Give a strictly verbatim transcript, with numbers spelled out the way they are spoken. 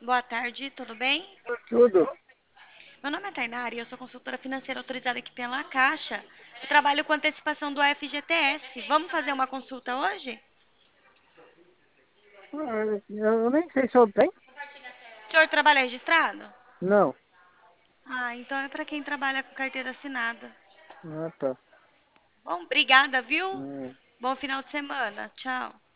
Boa tarde, tudo bem? Tudo. Meu nome é Tainara e eu sou consultora financeira autorizada aqui pela Caixa. Eu trabalho com antecipação do F G T S. Vamos fazer uma consulta hoje? Ah, eu nem sei se eu tenho. O senhor trabalha registrado? Não. Ah, então é para quem trabalha com carteira assinada. Ah, tá. Bom, obrigada, viu? Hum. Bom final de semana. Tchau.